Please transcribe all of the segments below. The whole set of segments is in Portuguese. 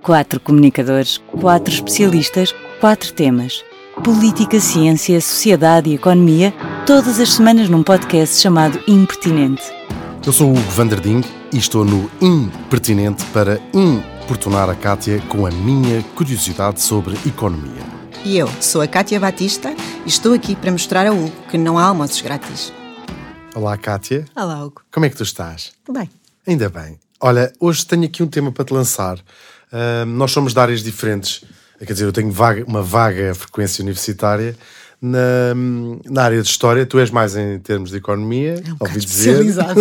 4 comunicadores, 4 especialistas, 4 temas. Política, ciência, sociedade e economia, todas as semanas num podcast chamado Impertinente. Eu sou o Hugo van der Ding e estou no Impertinente para importunar a Cátia com a minha curiosidade sobre economia. E eu sou a Cátia Batista e estou aqui para mostrar ao Hugo que não há almoços grátis. Olá, Cátia. Olá, Hugo. Como é que tu estás? Bem. Ainda bem. Olha, hoje tenho aqui um tema para te lançar. Nós somos de áreas diferentes. Quer dizer, eu tenho uma vaga frequência universitária na área de História. Tu és mais em termos de Economia, ouvi dizer. Especializado.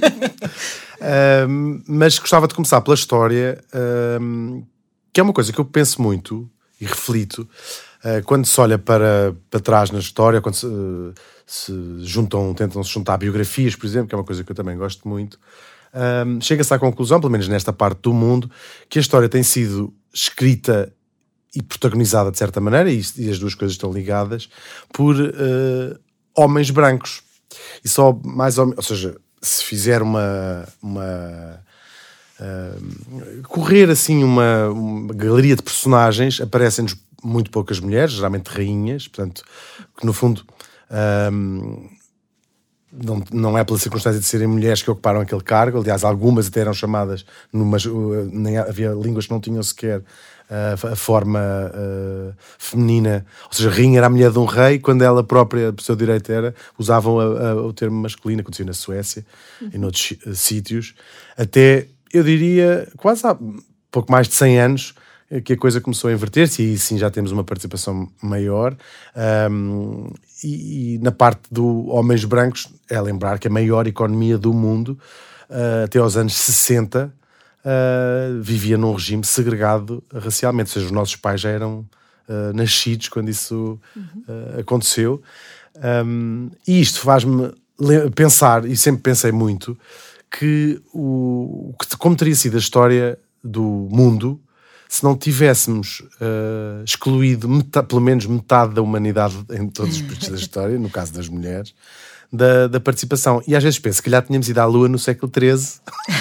Mas gostava de começar pela História, que é uma coisa que eu penso muito e reflito quando se olha para trás na História, quando tentam-se juntar biografias, por exemplo, que é uma coisa que eu também gosto muito. Chega-se à conclusão, pelo menos nesta parte do mundo, que a História tem sido escrita e protagonizada de certa maneira, e as duas coisas estão ligadas, por homens brancos. E só mais ou seja, se fizer correr assim uma galeria de personagens, aparecem-nos muito poucas mulheres, geralmente rainhas, portanto, que no fundo não é pela circunstância de serem mulheres que ocuparam aquele cargo. Aliás, algumas até eram chamadas, nem havia línguas que não tinham sequer a forma feminina, ou seja, rainha era a mulher de um rei, quando ela própria, por seu direito usavam o termo masculino. Aconteceu na Suécia, em outros sítios, até, eu diria, quase há pouco mais de 100 anos, que a coisa começou a inverter-se, e aí sim já temos uma participação maior. E na parte do homens brancos, é lembrar que a maior economia do mundo, até aos anos 60, vivia num regime segregado racialmente, ou seja, os nossos pais já eram nascidos quando isso aconteceu. E isto faz-me pensar, e sempre pensei muito, que como teria sido a história do mundo se não tivéssemos excluído pelo menos metade da humanidade em todos os períodos da história, no caso das mulheres, da participação. E às vezes penso, se calhar tínhamos ido à Lua no século XIII.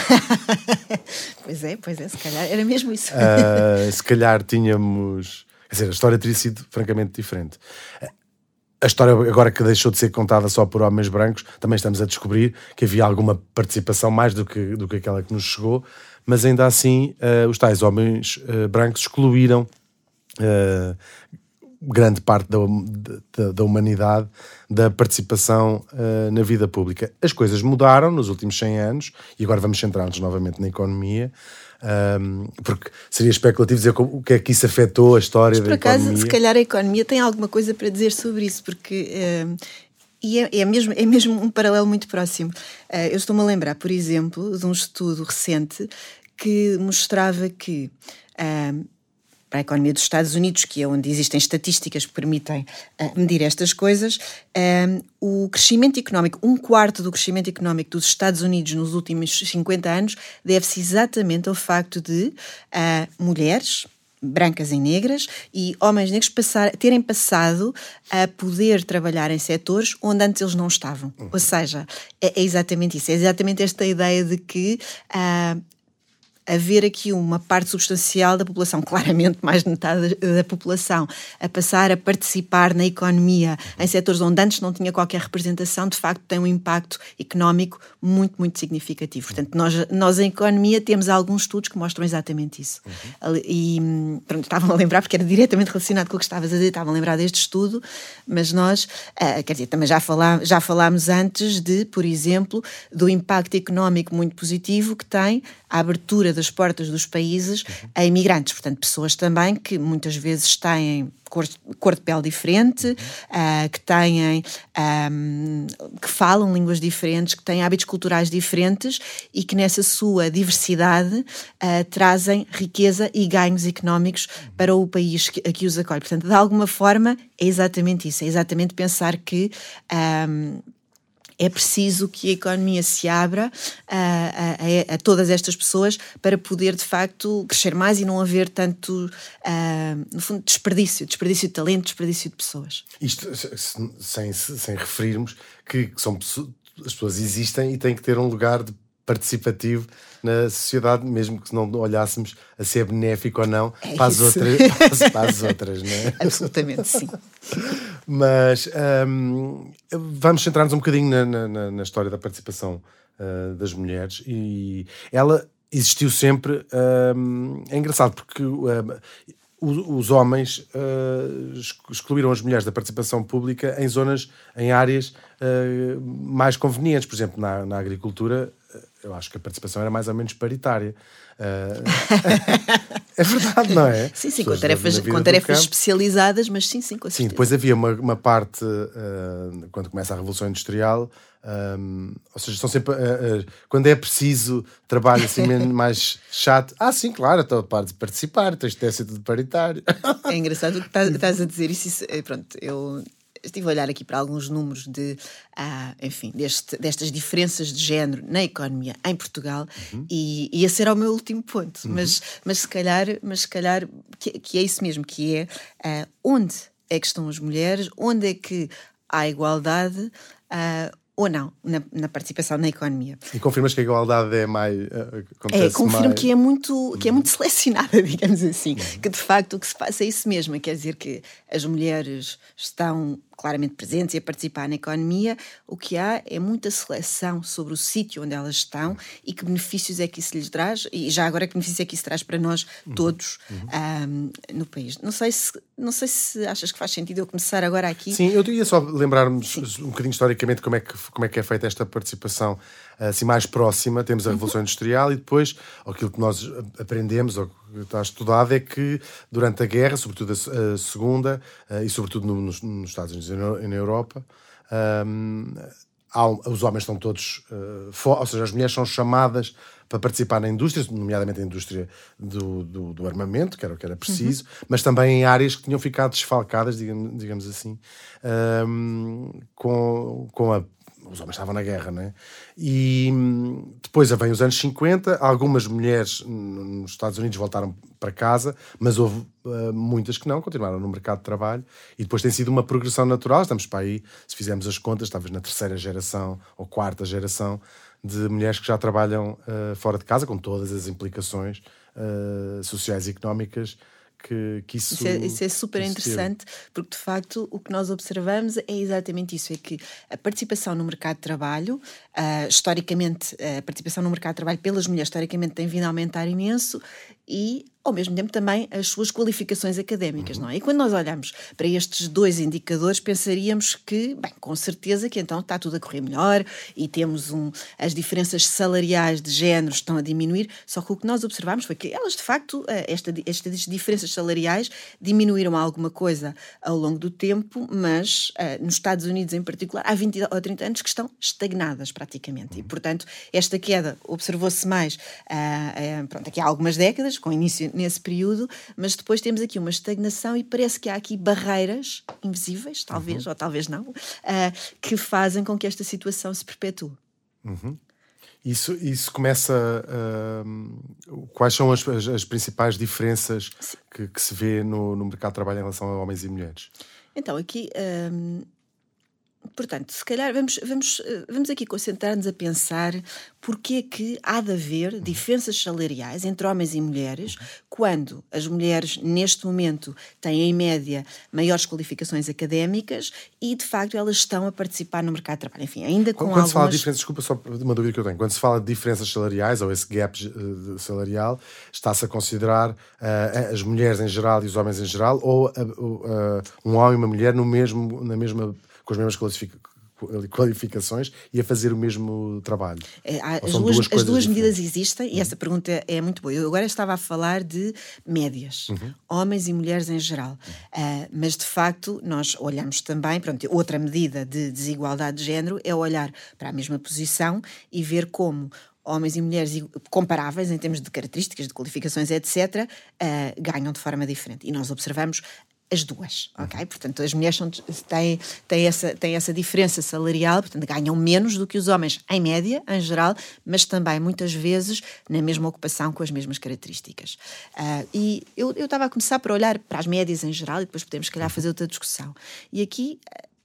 Pois é, se calhar era mesmo isso. Se calhar tínhamos... Quer dizer, a história teria sido francamente diferente. A história, agora que deixou de ser contada só por homens brancos, também estamos a descobrir que havia alguma participação mais do que aquela que nos chegou, mas ainda assim os tais homens brancos excluíram grande parte da humanidade da participação na vida pública. As coisas mudaram nos últimos 100 anos e agora vamos centrar-nos novamente na economia, porque seria especulativo dizer o que é que isso afetou a história da economia. Por acaso, se calhar a economia tem alguma coisa para dizer sobre isso, porque... é mesmo um paralelo muito próximo. Eu estou-me a lembrar, por exemplo, de um estudo recente que mostrava que para a economia dos Estados Unidos, que é onde existem estatísticas que permitem medir estas coisas, o crescimento económico, 1/4 do crescimento económico dos Estados Unidos nos últimos 50 anos deve-se exatamente ao facto de mulheres brancas e negras e homens negros terem passado a poder trabalhar em setores onde antes eles não estavam. Ou seja, é exatamente isso, é exatamente esta ideia de que haver aqui uma parte substancial da população, claramente mais de metade da população, a passar a participar na economia em setores onde antes não tinha qualquer representação, de facto tem um impacto económico muito, muito significativo. Portanto, nós em economia temos alguns estudos que mostram exatamente isso. E pronto, estava-me a lembrar, porque era diretamente relacionado com o que estavas a dizer, estava a lembrar deste estudo, mas nós, quer dizer, também já falámos antes por exemplo, do impacto económico muito positivo que tem a abertura das portas dos países a imigrantes, portanto, pessoas também que muitas vezes têm cor de pele diferente, que falam línguas diferentes, que têm hábitos culturais diferentes e que nessa sua diversidade trazem riqueza e ganhos económicos para o país que os acolhe. Portanto, de alguma forma, é exatamente isso, é exatamente pensar que é preciso que a economia se abra a todas estas pessoas para poder, de facto, crescer mais e não haver tanto, no fundo, desperdício de talento, desperdício de pessoas. Isto sem referirmos que as pessoas existem e têm que ter um lugar de participativo na sociedade, mesmo que não olhássemos a ser benéfico ou não para as outras, não é? Absolutamente, sim. Mas vamos centrar-nos um bocadinho na história da participação das mulheres, e ela existiu sempre. É engraçado porque os homens excluíram as mulheres da participação pública em áreas mais convenientes. Por exemplo, na agricultura, eu acho que a participação era mais ou menos paritária. É verdade, não é? Sim, com tarefas especializadas, mas sim, com certeza. Sim, depois havia uma parte, quando começa a Revolução Industrial, ou seja, são sempre, quando é preciso trabalho assim mais chato, sim, claro, estou a participar, tens de ser tudo paritário. É engraçado o que estás a dizer isso. Pronto, eu estive a olhar aqui para alguns números enfim, destas diferenças de género na economia em Portugal, e esse era o meu último ponto. Mas se calhar que é isso mesmo, que é onde é que estão as mulheres, onde é que há igualdade ou não na participação na economia. E confirmas que a igualdade é mais... confirmo mais... que é muito selecionada, digamos assim. Que de facto o que se passa é isso mesmo. Quer dizer que as mulheres estão claramente presentes e a participar na economia. O que há é muita seleção sobre o sítio onde elas estão e que benefícios é que isso lhes traz, e já agora que benefícios é que isso traz para nós todos no país. Não sei se achas que faz sentido eu começar agora aqui. Sim, eu ia só lembrar-nos um bocadinho historicamente como é que é feita esta participação assim mais próxima. Temos a Revolução Industrial e depois aquilo que nós aprendemos, ou que está estudado, é que durante a guerra, sobretudo a Segunda, e sobretudo nos Estados Unidos e na Europa, os homens estão todos, ou seja, as mulheres são chamadas para participar na indústria, nomeadamente a indústria do armamento, que era o que era preciso, mas também em áreas que tinham ficado desfalcadas, digamos assim, os homens estavam na guerra, não é? E depois vem os anos 50, algumas mulheres nos Estados Unidos voltaram para casa, mas houve muitas que não, continuaram no mercado de trabalho, e depois tem sido uma progressão natural. Estamos para aí, se fizermos as contas, talvez na terceira geração ou quarta geração de mulheres que já trabalham fora de casa, com todas as implicações sociais e económicas que isso é super interessante, porque de facto o que nós observamos é exatamente isso, é que a participação no mercado de trabalho, historicamente, a participação no mercado de trabalho pelas mulheres historicamente tem vindo a aumentar imenso, e ao mesmo tempo também as suas qualificações académicas, não é? E quando nós olhamos para estes dois indicadores, pensaríamos que, bem, com certeza que então está tudo a correr melhor e temos as diferenças salariais de género estão a diminuir, só que o que nós observamos foi que elas, de facto, estas diferenças salariais diminuíram alguma coisa ao longo do tempo, mas nos Estados Unidos em particular há 20 ou 30 anos que estão estagnadas praticamente, e portanto esta queda observou-se mais aqui há algumas décadas, com início nesse período, mas depois temos aqui uma estagnação e parece que há aqui barreiras invisíveis, talvez, ou talvez não, que fazem com que esta situação se perpetue. Isso começa... quais são as principais diferenças que se vê no mercado de trabalho em relação a homens e mulheres? Então, aqui... portanto, se calhar vamos aqui concentrar-nos a pensar porque é que há de haver diferenças salariais entre homens e mulheres quando as mulheres, neste momento, têm, em média, maiores qualificações académicas e, de facto, elas estão a participar no mercado de trabalho. Enfim, ainda com quando se fala de diferenças, desculpa, só uma dúvida que eu tenho. Quando se fala de diferenças salariais, ou esse gap salarial, está-se a considerar as mulheres em geral e os homens em geral, ou um homem e uma mulher com as mesmas qualificações e a fazer o mesmo trabalho? As duas medidas existem, e essa pergunta é muito boa. Eu agora estava a falar de médias, homens e mulheres em geral, mas de facto nós olhamos também, outra medida de desigualdade de género é olhar para a mesma posição e ver como homens e mulheres comparáveis em termos de características, de qualificações, etc., ganham de forma diferente. E nós observamos as duas, ok? Portanto, as mulheres têm essa diferença salarial, portanto, ganham menos do que os homens, em média, em geral, mas também, muitas vezes, na mesma ocupação, com as mesmas características. E eu estava a começar por olhar para as médias em geral e depois podemos, se calhar, fazer outra discussão. E aqui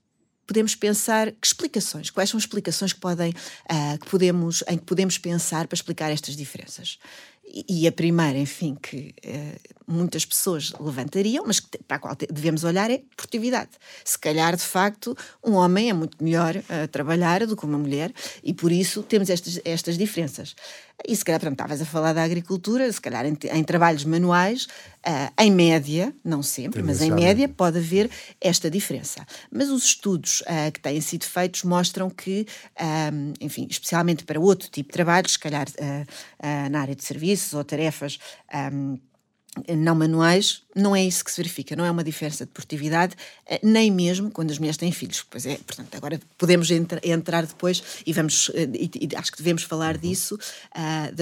podemos pensar que explicações, quais são as explicações que podemos pensar para explicar estas diferenças. E a primeira, enfim, que muitas pessoas levantariam, mas para a qual devemos olhar, é produtividade. Se calhar, de facto, um homem é muito melhor a trabalhar do que uma mulher e por isso temos estas diferenças. E se calhar, portanto, estavas a falar da agricultura, se calhar em trabalhos manuais, em média, não sempre, mas em média pode haver esta diferença. Mas os estudos que têm sido feitos mostram que, enfim, especialmente para outro tipo de trabalhos, se calhar na área de serviços ou tarefas não manuais, não é isso que se verifica, não é uma diferença de produtividade, nem mesmo quando as mulheres têm filhos. Pois é, portanto, agora podemos entrar depois e acho que devemos falar disso, da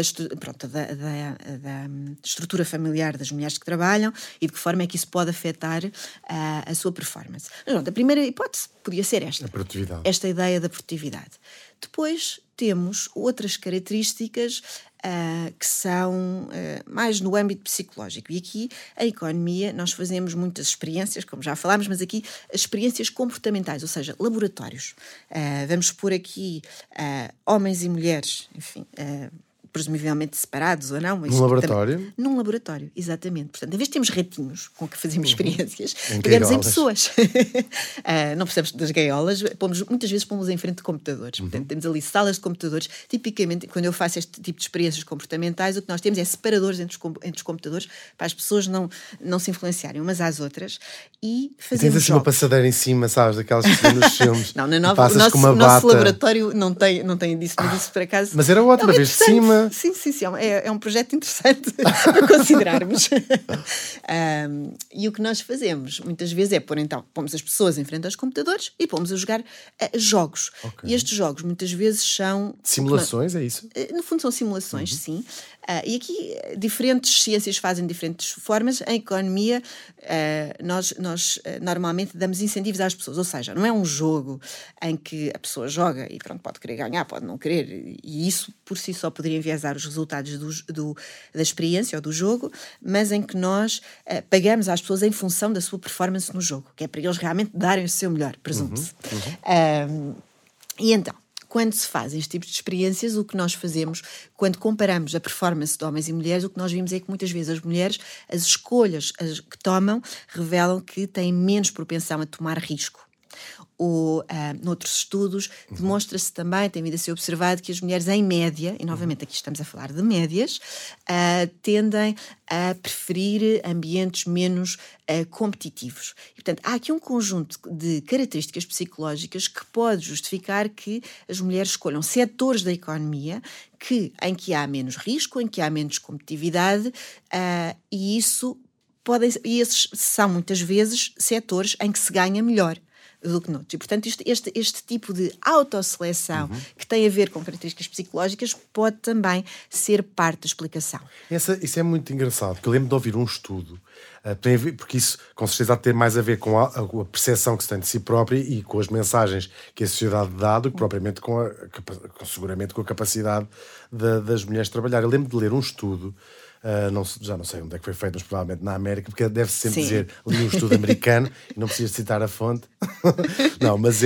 estrutura familiar das mulheres que trabalham e de que forma é que isso pode afetar a sua performance. Mas, a primeira hipótese podia ser esta ideia da produtividade. Depois temos outras características que são mais no âmbito psicológico. E aqui, a economia, nós fazemos muitas experiências, como já falámos, mas aqui as experiências comportamentais, ou seja, laboratórios. Vamos pôr aqui homens e mulheres, enfim, presumivelmente separados ou não. Mas num laboratório? Também, num laboratório, exatamente. Portanto, em vez de termos ratinhos com que fazemos experiências, pegamos em pessoas. Não precisamos das gaiolas, muitas vezes pomos em frente de computadores. Portanto, temos ali salas de computadores. Tipicamente, quando eu faço este tipo de experiências comportamentais, o que nós temos é separadores entre os computadores para as pessoas não se influenciarem umas às outras e fazemos tens assim uma passadeira em cima, sabes, daquelas que se vê nos filmes. Não, o nosso laboratório não tem disso, mas isso por acaso... Mas era ótimo, vez de cima... Sim, é um projeto interessante para considerarmos. E o que nós fazemos muitas vezes é pomos as pessoas em frente aos computadores e pomos a jogar jogos. Okay. E estes jogos muitas vezes são... Simulações, é isso? No fundo são simulações, sim. E aqui diferentes ciências fazem diferentes formas. Em economia, nós normalmente damos incentivos às pessoas, ou seja, não é um jogo em que a pessoa joga e pronto, pode querer ganhar, pode não querer, e isso por si só poderia enviesar os resultados da experiência ou do jogo, mas em que nós pagamos às pessoas em função da sua performance no jogo, que é para eles realmente darem o seu melhor, presume-se. E então, quando se fazem este tipo de experiências, o que nós fazemos, quando comparamos a performance de homens e mulheres, o que nós vimos é que muitas vezes as mulheres, as escolhas que tomam, revelam que têm menos propensão a tomar risco. Noutros estudos, demonstra-se também, tem vindo a ser observado, que as mulheres em média, e novamente aqui estamos a falar de médias, tendem a preferir ambientes menos competitivos. E, portanto, há aqui um conjunto de características psicológicas que pode justificar que as mulheres escolham setores da economia em que há menos risco, em que há menos competitividade, e esses são muitas vezes setores em que se ganha melhor do que noutros. E, portanto, este tipo de autosseleção que tem a ver com características psicológicas pode também ser parte da explicação. Isso é muito engraçado, porque eu lembro de ouvir um estudo, porque isso com certeza há de ter mais a ver com a percepção que se tem de si própria e com as mensagens que a sociedade dá do que propriamente seguramente com a capacidade das mulheres de trabalhar. Eu lembro de ler um estudo, já não sei onde é que foi feito, mas provavelmente na América, porque deve-se sempre dizer li um estudo americano e não precisas citar a fonte. Não, mas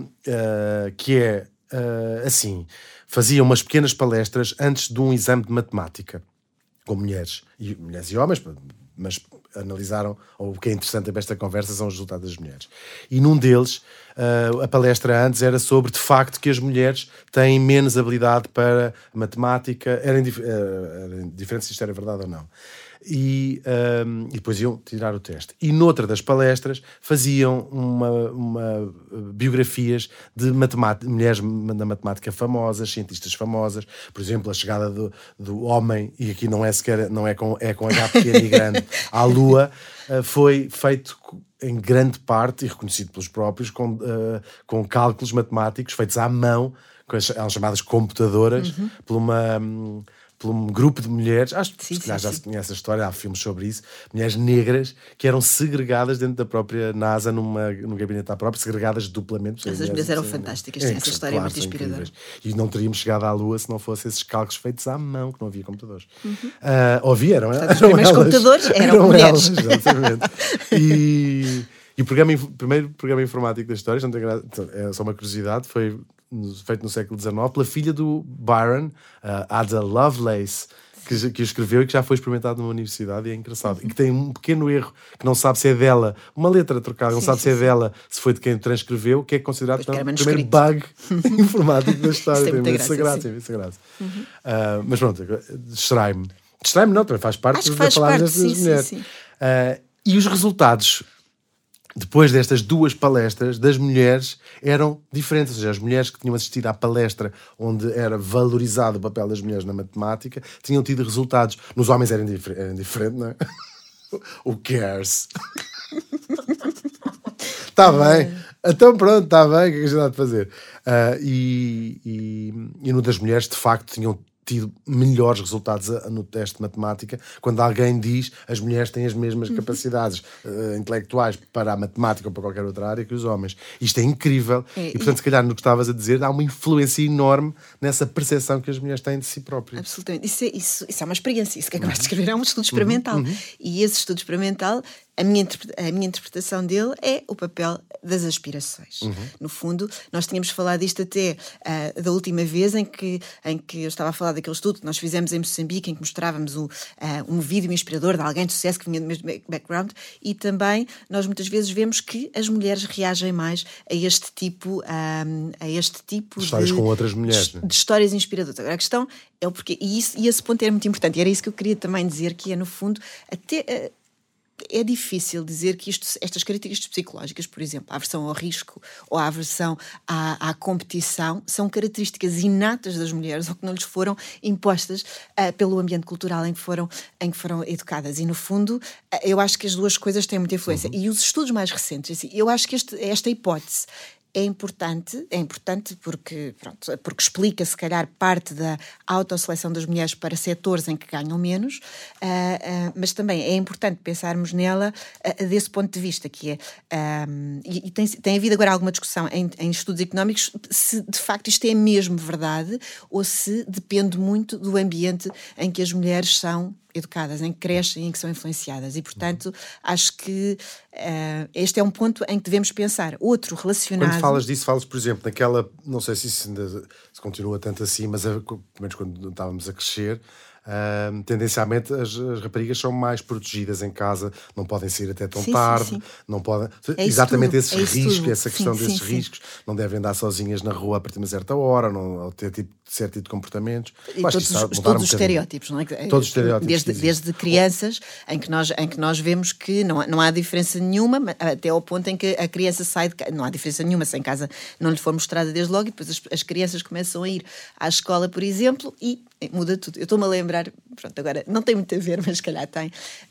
assim, faziam umas pequenas palestras antes de um exame de matemática com mulheres e homens, mas analisaram, ou o que é interessante nesta conversa são os resultados das mulheres. E num deles, a palestra antes era sobre, de facto, que as mulheres têm menos habilidade para matemática. Era indiferente se isto era verdade ou não. E depois iam tirar o teste. E noutra das palestras faziam biografias de mulheres da matemática famosas, cientistas famosas. Por exemplo, a chegada do homem, e aqui é com H pequeno e grande, à Lua, foi feito em grande parte, e reconhecido pelos próprios, com cálculos matemáticos feitos à mão, com as chamadas computadoras, por um grupo de mulheres, acho que já se conhece a história, há filmes sobre isso, mulheres negras que eram segregadas dentro da própria NASA, num gabinete à própria, segregadas duplamente. As mulheres eram fantásticas, essa história é muito inspiradora. E não teríamos chegado à Lua se não fossem esses cálculos feitos à mão, que não havia computadores. Eram os primeiros computadores eram mulheres. Exatamente. E o primeiro programa informático da história, é só uma curiosidade, foi feito no século XIX pela filha do Byron, Ada Lovelace, que o escreveu e que já foi experimentado numa universidade, e é engraçado. E que tem um pequeno erro, que não sabe se é dela, uma letra trocada, não sabe se é dela, se foi de quem transcreveu, que é considerado o primeiro bug informático da história. Tem imensa graça. Mas pronto, distrai-me. Distrai-me não, também faz parte de falar destas mulheres. E os resultados, depois destas 2 palestras, das mulheres eram diferentes. Ou seja, as mulheres que tinham assistido à palestra onde era valorizado o papel das mulheres na matemática tinham tido resultados. Nos homens era diferente, não é? Who cares? Está bem. Então pronto, está bem, o que é que a gente há de fazer? E no das mulheres, de facto, tinham tido melhores resultados no teste de matemática, quando alguém diz as mulheres têm as mesmas capacidades intelectuais para a matemática ou para qualquer outra área que os homens. Isto é incrível. E portanto, se calhar, no que estavas a dizer, há uma influência enorme nessa percepção que as mulheres têm de si próprias. Absolutamente. Isso é uma experiência. Isso que acabaste de escrever é um estudo experimental. E esse estudo experimental, a minha interpretação dele é o papel das aspirações. No fundo, nós tínhamos falado disto até da última vez em que eu estava a falar daquele estudo que nós fizemos em Moçambique, em que mostrávamos um vídeo inspirador de alguém de sucesso que vinha do mesmo background, e também nós muitas vezes vemos que as mulheres reagem mais a este tipo histórias com outras mulheres, de histórias inspiradoras. Agora, a questão é o porquê. E esse ponto era muito importante. E era isso que eu queria também dizer, que é, no fundo, até... É difícil dizer que estas características psicológicas, por exemplo, a aversão ao risco ou a aversão à competição, são características inatas das mulheres ou que não lhes foram impostas pelo ambiente cultural em que foram educadas. E, no fundo, eu acho que as duas coisas têm muita influência. E os estudos mais recentes, assim, eu acho que esta hipótese é importante porque explica, se calhar, parte da autosseleção das mulheres para setores em que ganham menos, mas também é importante pensarmos nela desse ponto de vista, que é... e tem havido agora alguma discussão em estudos económicos se, de facto, isto é mesmo verdade ou se depende muito do ambiente em que as mulheres são educadas, em que crescem, em que são influenciadas. E, portanto, acho que este é um ponto em que devemos pensar. Outro relacionado... Quando falas disso, falas, por exemplo, naquela... Não sei se isso ainda se continua tanto assim, mas pelo menos quando estávamos a crescer, tendencialmente as raparigas são mais protegidas em casa, não podem sair até tão tarde, não podem... Exatamente esses riscos, essa questão desses riscos, não devem andar sozinhas na rua a partir de uma certa hora, não ter certo tipo de comportamentos. Todos os estereótipos, não é? Todos os estereótipos. Desde crianças, em que nós vemos que não há diferença nenhuma, até ao ponto em que a criança sai de casa. Não há diferença nenhuma se em casa não lhe for mostrada desde logo, e depois as crianças começam a ir à escola, por exemplo, e muda tudo. Eu estou-me a lembrar, pronto, agora não tem muito a ver, mas se calhar tem,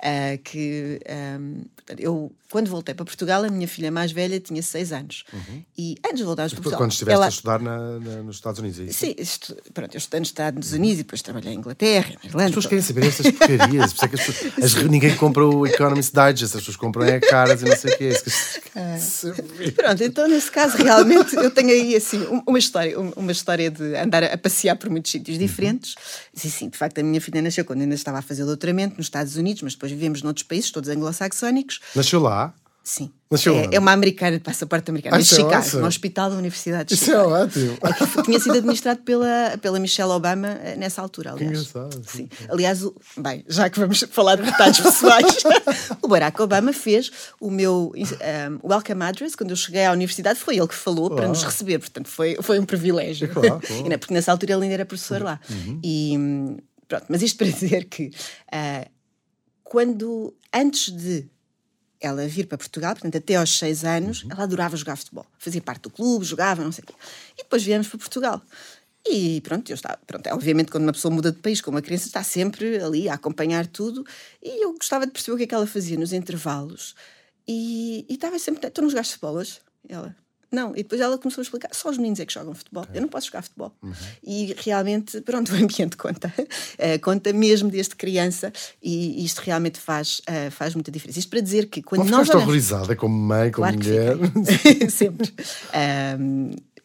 eu, quando voltei para Portugal, a minha filha mais velha tinha 6 anos. E antes de voltarmos para Portugal... Quando estiveste a estudar nos Estados Unidos, é isso? Sim, eu estudei nos Estados Unidos e depois trabalhei em Inglaterra, na Irlanda. As pessoas querem saber essas porcarias. Por isso é que ninguém compra o Economist Digest, as pessoas compram caras e não sei o que é. Pronto, então nesse caso realmente eu tenho aí assim uma história de andar a passear por muitos sítios diferentes. Sim, de facto a minha filha nasceu quando ainda estava a fazer doutoramento nos Estados Unidos, mas depois vivemos noutros países, todos anglo-saxónicos. Nasceu lá? Sim. É uma americana de passaporte americano, em Chicago, no hospital da Universidade de Chicago. Isso é ótimo. Tinha sido administrado pela Michelle Obama nessa altura, aliás. Que engraçado. Sim. Aliás, já que vamos falar de detalhes pessoais, o Barack Obama fez o meu welcome address, quando eu cheguei à universidade, foi ele que falou para nos receber, portanto foi um privilégio. Claro. Porque nessa altura ele ainda era professor lá. E pronto, mas isto para dizer que antes de ela vir para Portugal, portanto até aos 6 anos, ela adorava jogar futebol. Fazia parte do clube, jogava, não sei o quê. E depois viemos para Portugal. E obviamente quando uma pessoa muda de país com uma criança está sempre ali a acompanhar tudo. E eu gostava de perceber o que ela fazia nos intervalos. E estava sempre... Tu não jogaste futebol hoje? Ela... Não, e depois ela começou a explicar, só os meninos é que jogam futebol, eu não posso jogar futebol. E realmente, pronto, o ambiente conta mesmo desde criança, e isto realmente faz muita diferença. Isto para dizer que quando nós... Não ficaste horrorizada como mãe, como claro mulher? Sempre.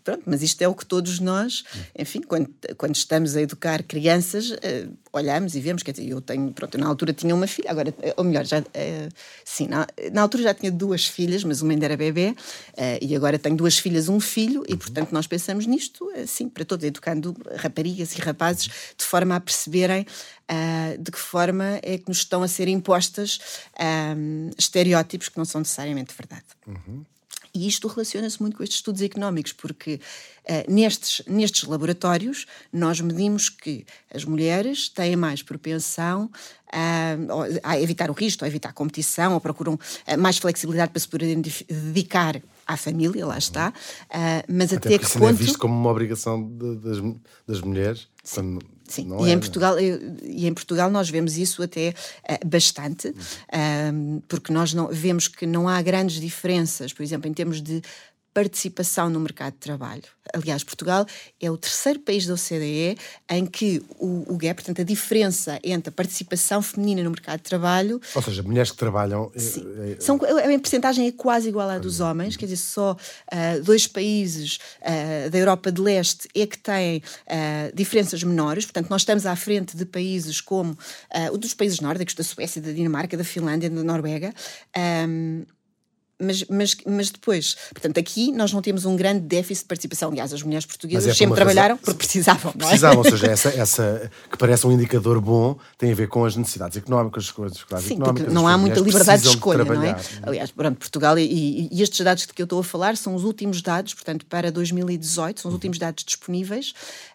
pronto, mas isto é o que todos nós, enfim, quando estamos a educar crianças, olhamos e vemos, quer dizer, eu tenho, pronto, na altura tinha uma filha, agora, ou melhor, já, sim, na altura já tinha 2 filhas, mas uma ainda era bebê, e agora tenho 2 filhas, um filho, e portanto nós pensamos nisto, assim, para todos, educando raparigas e rapazes, de forma a perceberem de que forma é que nos estão a ser impostas estereótipos que não são necessariamente verdade. E isto relaciona-se muito com estes estudos económicos, porque nestes laboratórios nós medimos que as mulheres têm mais propensão a evitar o risco, a evitar a competição, ou procuram mais flexibilidade para se poderem dedicar à família, lá está. Mas até que ponto... Isso não é visto como uma obrigação das mulheres? Sim. Sim, e em Portugal nós vemos isso até bastante, porque nós vemos que não há grandes diferenças, por exemplo, em termos de participação no mercado de trabalho. Aliás, Portugal é o 3º país da OCDE em que o gap, portanto, a diferença entre a participação feminina no mercado de trabalho... Ou seja, mulheres que trabalham... A percentagem é quase igual à dos homens, quer dizer, só 2 países da Europa de Leste é que têm diferenças menores, portanto, nós estamos à frente de países como dos países nórdicos, da Suécia, da Dinamarca, da Finlândia, da Noruega... Mas depois, portanto, aqui nós não temos um grande déficit de participação. Aliás, as mulheres portuguesas sempre trabalharam porque precisavam, não é? Precisavam, ou seja, essa que parece um indicador bom tem a ver com as necessidades económicas, as coisas económicas. Porque não há muita liberdade de escolha, não é? Aliás, pronto, Portugal, e estes dados de que eu estou a falar são os últimos dados, portanto, para 2018, são os últimos dados disponíveis.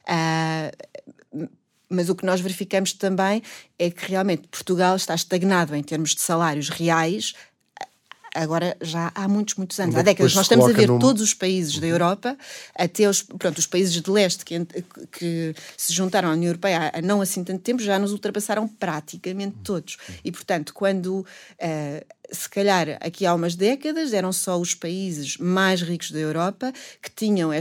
Mas o que nós verificamos também é que realmente Portugal está estagnado em termos de salários reais. Agora já há muitos anos, há décadas. Nós estamos a ver todos os países da Europa, até os países de leste que se juntaram à União Europeia há não assim tanto tempo, já nos ultrapassaram praticamente todos. E, portanto, quando, se calhar, aqui há umas décadas, eram só os países mais ricos da Europa que tinham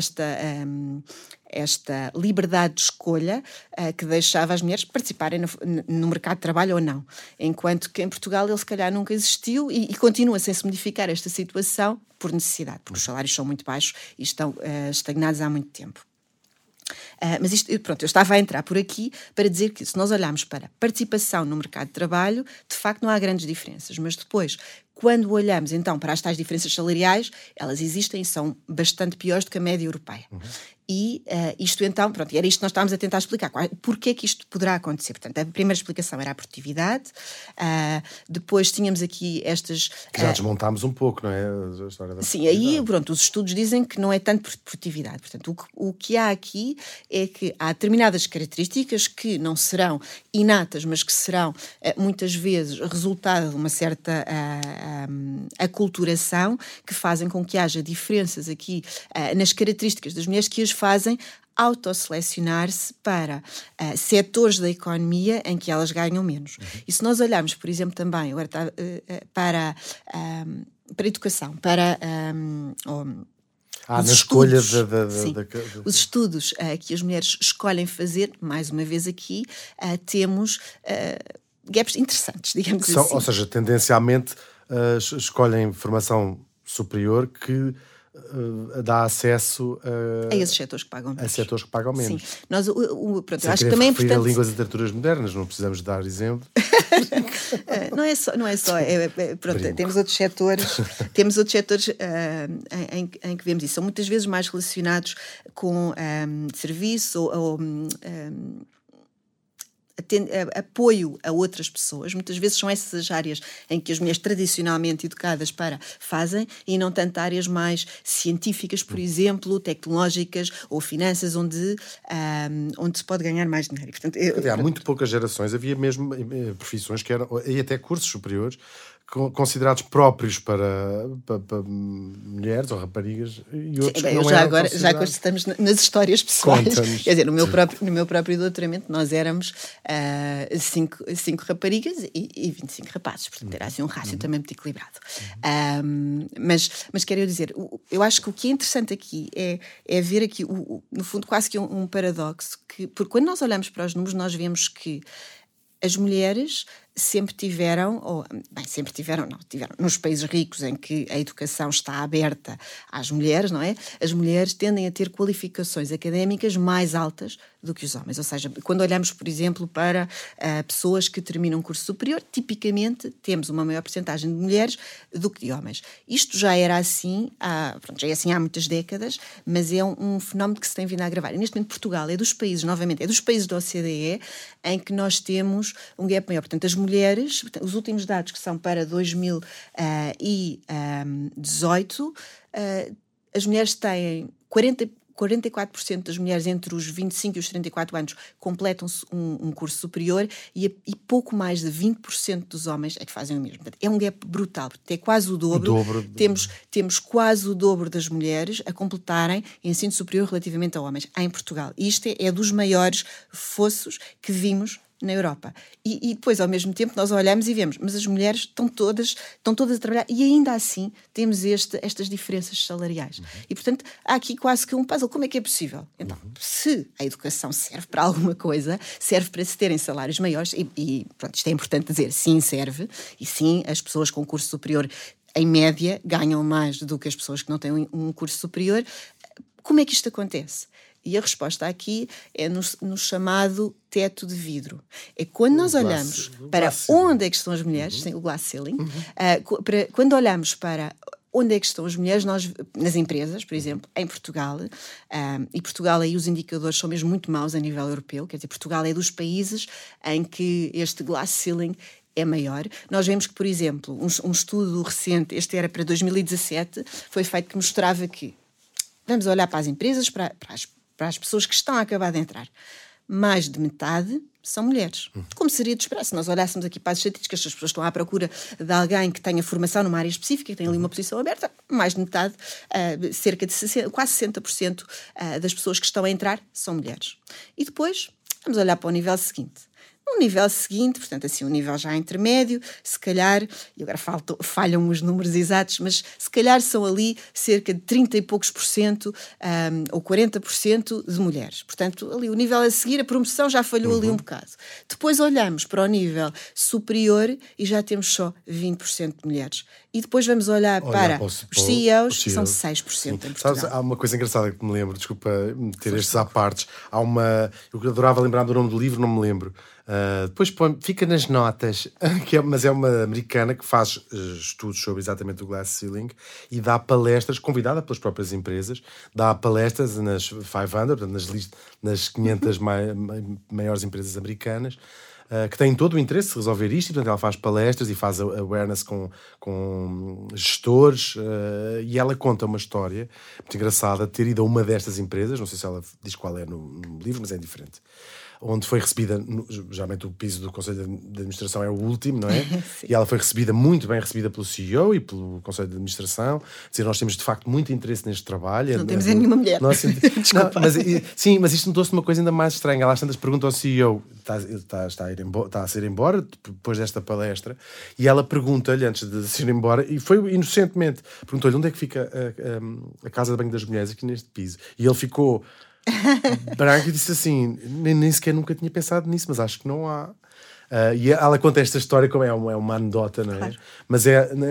esta liberdade de escolha que deixava as mulheres participarem no mercado de trabalho ou não. Enquanto que em Portugal ele se calhar nunca existiu e continua sem se modificar esta situação por necessidade, porque os salários são muito baixos e estão estagnados há muito tempo. Mas isto, pronto, eu estava a entrar por aqui para dizer que se nós olharmos para participação no mercado de trabalho, de facto não há grandes diferenças, mas depois, quando olhamos então para as tais diferenças salariais, elas existem e são bastante piores do que a média europeia. E isto então, pronto, era isto que nós estávamos a tentar explicar. Porquê é que isto poderá acontecer? Portanto, a primeira explicação era a produtividade, depois tínhamos aqui estas... Que já desmontámos um pouco, não é? A história da sim, aí, pronto, os estudos dizem que não é tanto produtividade. Portanto, o que há aqui é que há determinadas características que não serão inatas, mas que serão, muitas vezes, resultado de uma certa aculturação, que fazem com que haja diferenças aqui nas características das mulheres que as fazem autosselecionar-se para setores da economia em que elas ganham menos. E se nós olharmos, por exemplo, também agora para a educação, para na escolha os estudos que as mulheres escolhem fazer, mais uma vez aqui, temos gaps interessantes, digamos assim. Ou seja, tendencialmente escolhem formação superior que dá acesso a esses setores que pagam menos. A setores que pagam menos. Sim. Nós, pronto, eu acho que também é importante... a línguas e literaturas modernas, não precisamos dar exemplo. Não é só. Pronto, temos outros setores em que vemos isso. São muitas vezes mais relacionados com serviço ou apoio a outras pessoas. Muitas vezes são essas áreas em que as mulheres tradicionalmente educadas fazem e não tanto áreas mais científicas, por exemplo, tecnológicas ou finanças, onde se pode ganhar mais dinheiro. E, portanto, há muito poucas gerações, havia mesmo profissões que eram, e até cursos superiores, considerados próprios para mulheres ou raparigas e outros que não eram considerados. Já agora estamos nas histórias pessoais. Quer dizer, no meu próprio doutoramento nós éramos 5 raparigas e 25 rapazes, portanto era assim um rácio também muito equilibrado. Mas quero dizer, eu acho que o que é interessante aqui é ver aqui, no fundo, quase que um paradoxo, porque quando nós olhamos para os números nós vemos que as mulheres sempre tiveram, tiveram nos países ricos em que a educação está aberta às mulheres, não é? As mulheres tendem a ter qualificações académicas mais altas do que os homens. Ou seja, quando olhamos, por exemplo, para pessoas que terminam um curso superior, tipicamente temos uma maior percentagem de mulheres do que de homens. Isto já era assim, há muitas décadas, mas é um fenómeno que se tem vindo a agravar. E neste momento Portugal é dos países da OCDE em que nós temos um gap maior. Portanto, as mulheres, os últimos dados que são para 2018, as mulheres têm 44% das mulheres entre os 25 e os 34 anos completam um curso superior e pouco mais de 20% dos homens é que fazem o mesmo. Portanto, é um gap brutal, é quase o dobro. Temos quase o dobro das mulheres a completarem ensino superior relativamente a homens em Portugal. E isto é dos maiores fossos que vimos na Europa. E depois, ao mesmo tempo, nós olhamos e vemos, mas as mulheres estão todas a trabalhar e ainda assim temos estas diferenças salariais. E, portanto, há aqui quase que um puzzle. Como é que é possível? Então, se a educação serve para alguma coisa, serve para se terem salários maiores, e pronto, isto é importante dizer, sim, serve, e sim, as pessoas com curso superior, em média, ganham mais do que as pessoas que não têm um curso superior. Como é que isto acontece? E a resposta aqui é no chamado teto de vidro. É quando nós olhamos para onde é que estão as mulheres, o glass ceiling, quando olhamos para onde é que estão as mulheres, nós, nas empresas, por exemplo, em Portugal, e Portugal aí os indicadores são mesmo muito maus a nível europeu, quer dizer, Portugal é dos países em que este glass ceiling é maior. Nós vemos que, por exemplo, um estudo recente, este era para 2017, foi feito que mostrava que, vamos olhar para as empresas, para as pessoas que estão a acabar de entrar, mais de metade são mulheres. Como seria de esperar? Se nós olhássemos aqui para as estatísticas, as pessoas estão à procura de alguém que tenha formação numa área específica, que tenha ali uma posição aberta, mais de metade, cerca de 60%, quase 60% das pessoas que estão a entrar são mulheres. E depois, vamos olhar para o nível seguinte. No nível seguinte, portanto, assim, um nível já intermédio, se calhar, e agora falham os números exatos, mas se calhar são ali cerca de 30 e poucos % ou 40% de mulheres. Portanto, ali o nível a seguir, a promoção já falhou ali um bocado. Depois olhamos para o nível superior e já temos só 20% de mulheres. E depois vamos olhar para os CEOs, que são 6% em Portugal. Sabes, há uma coisa engraçada que me lembro, desculpa meter estes à partes. Eu adorava lembrar do nome do livro, não me lembro. Depois fica nas notas, mas é uma americana que faz estudos sobre exatamente o glass ceiling e dá palestras, convidada pelas próprias empresas, dá palestras nas 500, portanto, nas 500 maiores empresas americanas, que têm todo o interesse de resolver isto, e portanto ela faz palestras e faz awareness com gestores, e ela conta uma história muito engraçada de ter ido a uma destas empresas, não sei se ela diz qual é no livro, mas é indiferente, onde foi recebida, geralmente o piso do Conselho de Administração é o último, não é? E ela foi muito bem recebida pelo CEO e pelo Conselho de Administração, dizer, nós temos de facto muito interesse neste trabalho. Não temos nenhuma mulher. Desculpa. Mas isto notou-se uma coisa ainda mais estranha. Ela às tantas pergunta ao CEO, está a ser embora, depois desta palestra, e ela pergunta-lhe, antes de se ir embora, e foi inocentemente, perguntou-lhe onde é que fica a casa de banho das mulheres aqui neste piso. E ele ficou branco e disse assim, nem sequer nunca tinha pensado nisso, mas acho que não há. E ela conta esta história como é uma anedota, não é? Claro. Mas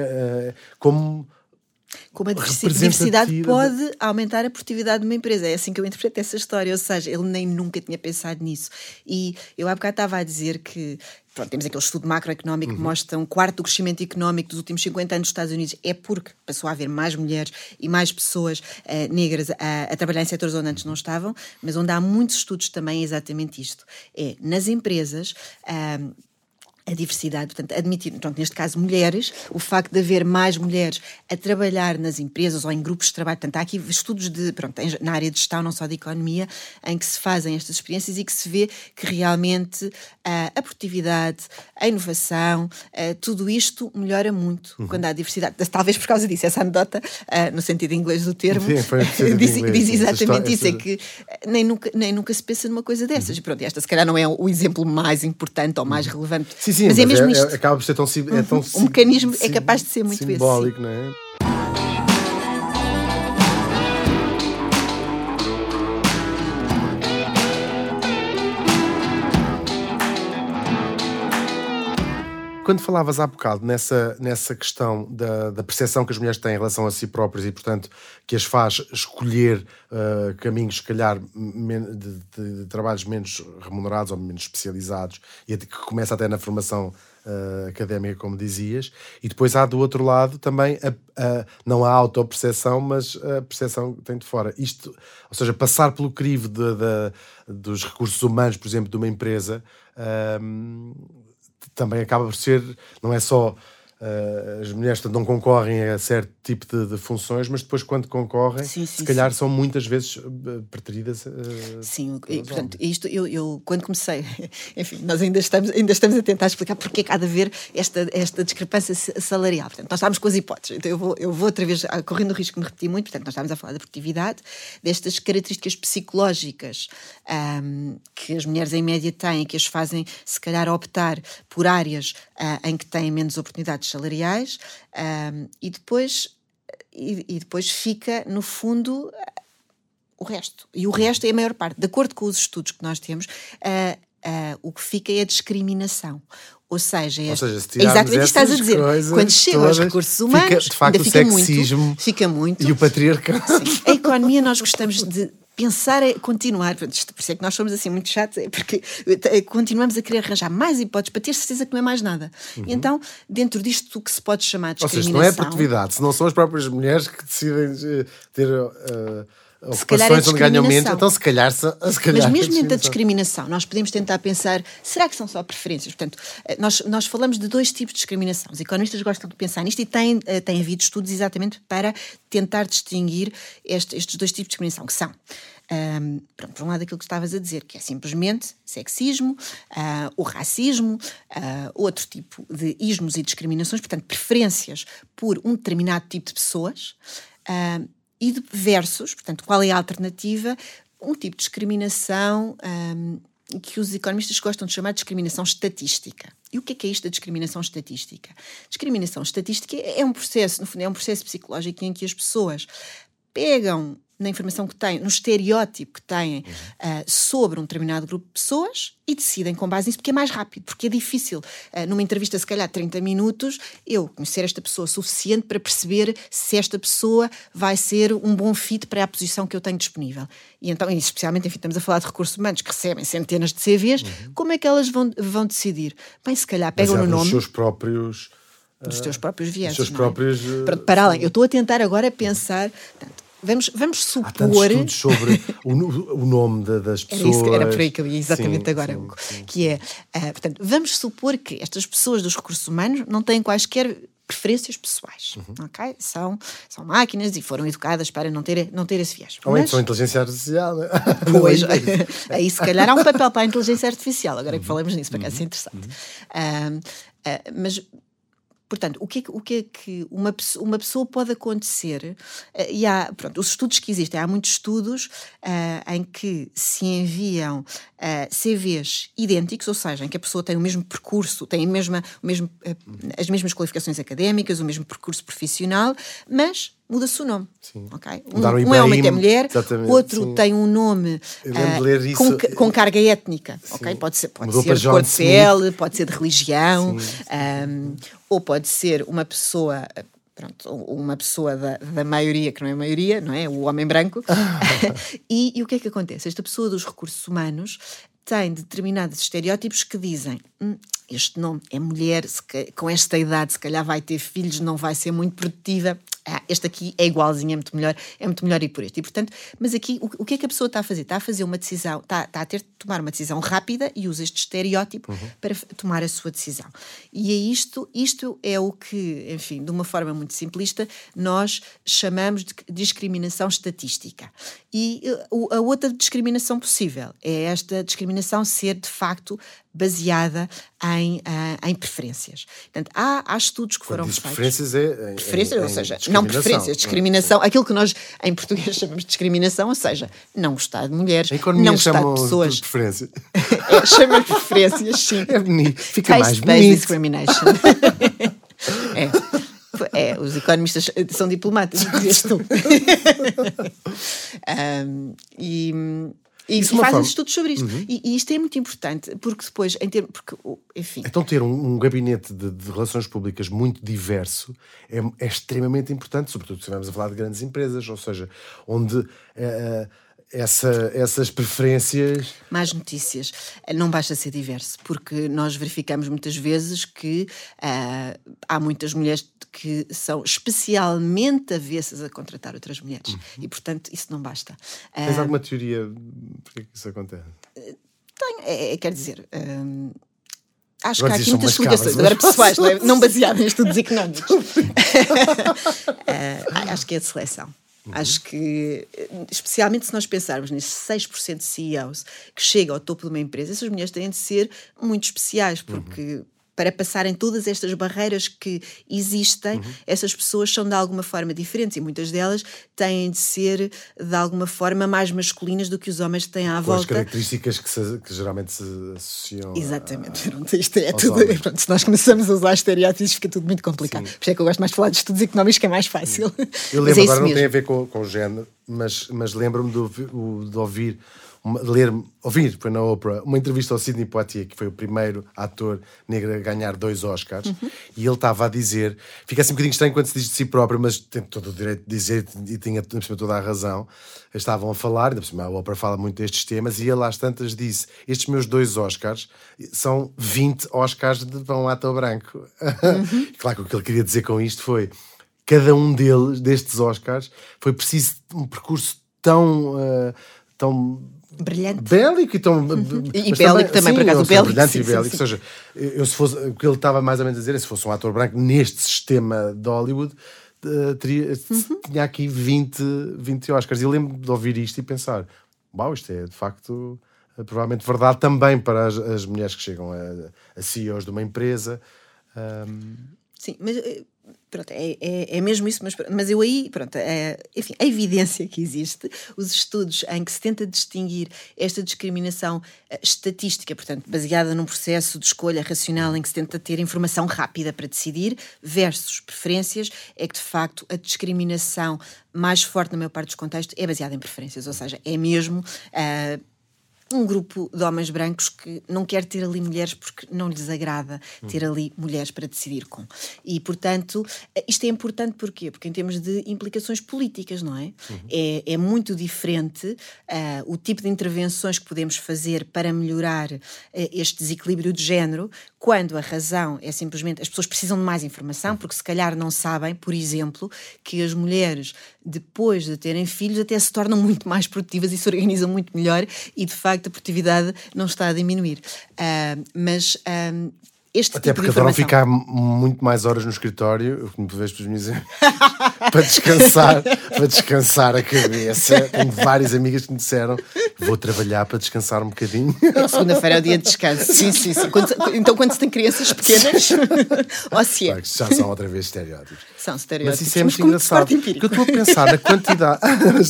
como a diversidade pode aumentar a produtividade de uma empresa. É assim que eu interpreto essa história, ou seja, ele nem nunca tinha pensado nisso. E eu há bocado estava a dizer que temos aquele estudo macroeconómico que mostra um quarto do crescimento económico dos últimos 50 anos dos Estados Unidos é porque passou a haver mais mulheres e mais pessoas negras a trabalhar em setores onde antes não estavam, mas onde há muitos estudos também é exatamente isto. É, nas empresas, a diversidade, portanto, admitir, neste caso, mulheres, o facto de haver mais mulheres a trabalhar nas empresas ou em grupos de trabalho, portanto, há aqui estudos na área de gestão, não só de economia, em que se fazem estas experiências e que se vê que realmente a produtividade, a inovação, tudo isto melhora muito quando há diversidade. Talvez por causa disso, essa anedota, no sentido inglês do termo, diz exatamente isso, é que nem nunca se pensa numa coisa dessas. E pronto, esta se calhar não é o exemplo mais importante ou mais relevante. Sim, mas é mesmo isto. Acaba por ser tão o mecanismo é capaz de ser muito simbólico, não é? quando falavas há bocado nessa questão da percepção que as mulheres têm em relação a si próprias e, portanto, que as faz escolher caminhos, se calhar, de trabalhos menos remunerados ou menos especializados, e que começa até na formação académica, como dizias, e depois há do outro lado também não a autoperceção, mas a percepção que tem de fora. Isto, ou seja, passar pelo crivo dos recursos humanos, por exemplo, de uma empresa, também acaba por ser, não é só as mulheres não concorrem a certo tipo de funções, mas depois quando concorrem, se calhar são muitas vezes preteridas. Sim, e, portanto, isto eu quando comecei, enfim, nós ainda estamos a tentar explicar porque é que há de haver esta discrepância salarial. Portanto, nós estávamos com as hipóteses, então eu vou outra vez, correndo o risco de me repetir muito, portanto, nós estávamos a falar da produtividade, destas características psicológicas que as mulheres em média têm, que as fazem, se calhar, optar por áreas em que têm menos oportunidades salariais, e depois fica, no fundo, o resto. E o resto é a maior parte. De acordo com os estudos que nós temos, o que fica é a discriminação. Ou seja, se exatamente o que estás a dizer. Quando chegam aos recursos humanos, de facto, ainda o sexismo fica muito. E o patriarcado. Sim. A economia, nós gostamos de pensar é continuar, por isso é que nós somos assim muito chatos, é porque continuamos a querer arranjar mais hipóteses para ter certeza que não é mais nada. E então, dentro disto o que se pode chamar de discriminação... Ou seja, não é a produtividade, se não são as próprias mulheres que decidem ter ocupações onde ganham menos, então se calhar... Mas mesmo dentro da discriminação, nós podemos tentar pensar, será que são só preferências? Portanto, nós falamos de dois tipos de discriminação. Os economistas gostam de pensar nisto e tem havido estudos exatamente para tentar distinguir estes dois tipos de discriminação, que são, por um lado, aquilo que estavas a dizer, que é simplesmente sexismo, o racismo, outro tipo de ismos e discriminações, portanto, preferências por um determinado tipo de pessoas, e versus, portanto, qual é a alternativa? Um tipo de discriminação que os economistas gostam de chamar de discriminação estatística. E o que é isto da discriminação estatística? Discriminação estatística é um processo, no fundo, é um processo psicológico em que as pessoas pegam na informação que têm, no estereótipo que têm sobre um determinado grupo de pessoas e decidem com base nisso, porque é mais rápido, porque é difícil, numa entrevista se calhar 30 minutos, eu conhecer esta pessoa suficiente para perceber se esta pessoa vai ser um bom fit para a posição que eu tenho disponível. E então, especialmente, enfim, estamos a falar de recursos humanos que recebem centenas de CVs, como é que elas vão decidir? Bem, se calhar pegam no nome... Dos teus próprios vieses, próprios... Para além, eu estou a tentar agora pensar... Portanto, vamos supor... Há tantos estudos sobre o nome das pessoas... Era por aí que eu ia exatamente agora. Sim. Que é, portanto, vamos supor que estas pessoas dos recursos humanos não têm quaisquer preferências pessoais, ok? São máquinas e foram educadas para não ter esse viés. Ou então a inteligência artificial, né? Pois, aí se calhar há um papel para a inteligência artificial, agora que falamos nisso, para cá é interessante. Mas... Portanto, o que é que uma pessoa pode acontecer? E há, os estudos que existem, há muitos estudos em que se enviam CVs idênticos, ou seja, em que a pessoa tem o mesmo percurso, tem as mesmas qualificações académicas, o mesmo percurso profissional, mas muda-se o nome. Okay? Um é homem, outro é mulher, outro tem um nome com carga étnica. Okay? Pode ser de cor de pele, pode ser de religião, ou pode ser uma pessoa... uma pessoa da maioria, que não é a maioria, não é? O homem branco. E o que é que acontece? Esta pessoa dos recursos humanos tem determinados estereótipos que dizem este nome é mulher, com esta idade se calhar vai ter filhos, não vai ser muito produtiva. Este aqui é igualzinho, é muito melhor ir por este. E, portanto, mas aqui, o que é que a pessoa está a fazer? Está a fazer uma decisão, está a ter de tomar uma decisão rápida e usa este estereótipo para tomar a sua decisão. E é isto é o que, enfim, de uma forma muito simplista, nós chamamos de discriminação estatística. E a outra discriminação possível é esta discriminação ser, de facto, baseada em preferências. Portanto, há estudos que foram feitos... Preferências ou seja, não preferências, discriminação, aquilo que nós em português chamamos de discriminação, ou seja, não gostar de mulheres, não gostar de pessoas... De preferência. Chama de preferências, sim. É bonito, fica mais bonito. Discrimination. Os economistas são diplomatas, dizias tu. E fazem estudos sobre isto. E isto é muito importante, porque depois, enfim... Então ter um gabinete de relações públicas muito diverso é extremamente importante, sobretudo se estivermos a falar de grandes empresas, ou seja, onde... essas preferências... Mais notícias. Não basta ser diverso, porque nós verificamos muitas vezes que há muitas mulheres que são especialmente avessas a contratar outras mulheres. E, portanto, isso não basta. Tens alguma teoria porque é que isso acontece? Tenho. Quer dizer... acho agora que há aqui muitas explicações, agora pessoais, não baseadas em estudos económicos. Acho que é de seleção. Acho que, especialmente se nós pensarmos nesses 6% de CEOs que chegam ao topo de uma empresa, essas mulheres têm de ser muito especiais, porque para passarem todas estas barreiras que existem, essas pessoas são de alguma forma diferentes e muitas delas têm de ser de alguma forma mais masculinas do que os homens que têm à volta. Com as características que geralmente se associam. Exatamente. Isto é tudo. Pronto, se nós começamos a usar estereótipos fica tudo muito complicado. Por isso é que eu gosto mais de falar de estudos económicos, que é mais fácil. Eu lembro, agora não tem a ver com o género, mas lembro-me de ouvir foi na Oprah, uma entrevista ao Sidney Poitier, que foi o primeiro ator negro a ganhar 2 Oscars, e ele estava a dizer, fica assim um bocadinho estranho quando se diz de si próprio, mas tem todo o direito de dizer e tinha toda a razão. Estavam a falar, a Oprah fala muito destes temas, e ele às tantas disse, estes meus 2 Oscars são 20 Oscars de um ator branco. Claro que o que ele queria dizer com isto foi, cada um destes Oscars, foi preciso um percurso tão brilhante, bélico e tão e bélico também, por acaso, brilhante e bélico. Ou seja, se fosse o que ele estava mais ou menos a dizer, se fosse um ator branco neste sistema de Hollywood, tinha aqui 20 Oscars. E eu lembro de ouvir isto e pensar, uau, isto é de facto provavelmente verdade também para as mulheres que chegam a CEOs de uma empresa. Sim, mas pronto, é mesmo isso, mas eu aí, pronto, enfim, a evidência que existe, os estudos em que se tenta distinguir esta discriminação estatística, portanto, baseada num processo de escolha racional em que se tenta ter informação rápida para decidir, versus preferências, é que de facto a discriminação mais forte na maior parte dos contextos é baseada em preferências, ou seja, é mesmo um grupo de homens brancos que não quer ter ali mulheres porque não lhes agrada ter ali mulheres para decidir com. E, portanto, isto é importante porquê? Porque em termos de implicações políticas, não é? É muito diferente o tipo de intervenções que podemos fazer para melhorar este desequilíbrio de género, quando a razão é simplesmente as pessoas precisam de mais informação, porque se calhar não sabem, por exemplo, que as mulheres, depois de terem filhos, até se tornam muito mais produtivas e se organizam muito melhor e, de facto, a produtividade não está a diminuir. Este até tipo porque adoram ficar muito mais horas no escritório, como tu vês para os meus para descansar a cabeça. Tenho várias amigas que me disseram, vou trabalhar para descansar um bocadinho. Segunda-feira é o dia de descanso. Sim. Então quando se tem crianças pequenas, ou se é. Claro, já são outra vez estereótipos. São estereótipos. Mas isso é muito engraçado. Porque eu estou a pensar na quantidade,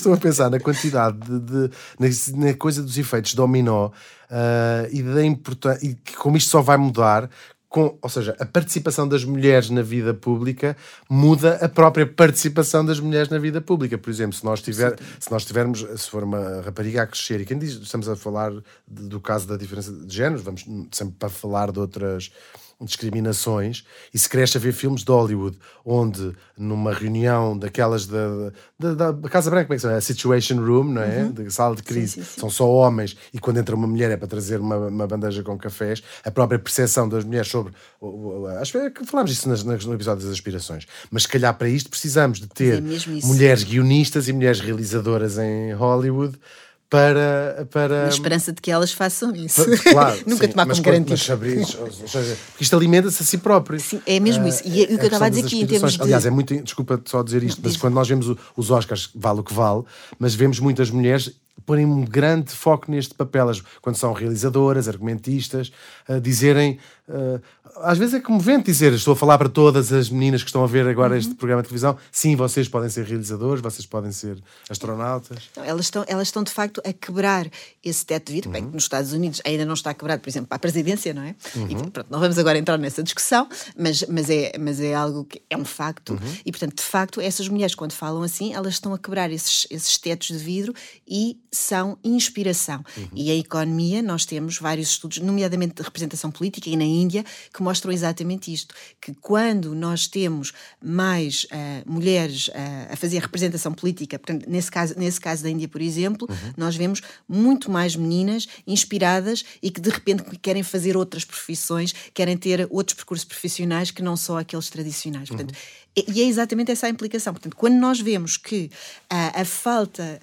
na coisa dos efeitos dominó, e da importância, e como isto só vai mudar, ou seja, a participação das mulheres na vida pública muda a própria participação das mulheres na vida pública. Por exemplo, se for uma rapariga a crescer, e quem diz, estamos a falar do caso da diferença de géneros, vamos sempre para falar de outras discriminações, e se cresce a ver filmes de Hollywood onde numa reunião daquelas da Casa Branca, como é que se chama? A Situation Room, não é? Da sala de crise, sim. São só homens, e quando entra uma mulher é para trazer uma bandeja com cafés, a própria percepção das mulheres sobre acho que falámos disso no episódio das aspirações, mas se calhar para isto precisamos de ter mulheres guionistas e mulheres realizadoras em Hollywood para... Na esperança de que elas façam isso. Claro, nunca tomar como garantido. Porque isto alimenta-se a si próprio. Sim, é mesmo isso. E o que eu estava a dizer aqui em termos de... Aliás, é muito... Desculpa só dizer isto, mas quando nós vemos os Oscars, vale o que vale, mas vemos muitas mulheres porem um grande foco neste papel, quando são realizadoras, argumentistas, dizerem às vezes é comovente dizer, estou a falar para todas as meninas que estão a ver agora este programa de televisão, sim, vocês podem ser realizadores, vocês podem ser astronautas. Não, elas estão de facto a quebrar esse teto de vidro, bem que nos Estados Unidos ainda não está quebrado, por exemplo, para a presidência, não é? E pronto, não vamos agora entrar nessa discussão, mas é algo que é um facto, e portanto, de facto, essas mulheres quando falam assim, elas estão a quebrar esses tetos de vidro e são inspiração. E a economia, nós temos vários estudos, nomeadamente de representação política e na Índia, que mostram exatamente isto, que quando nós temos mais mulheres a fazer representação política, portanto, nesse caso da Índia, por exemplo, nós vemos muito mais meninas inspiradas e que de repente querem fazer outras profissões, querem ter outros percursos profissionais que não só aqueles tradicionais. Portanto, e é exatamente essa a implicação. Portanto, quando nós vemos que a falta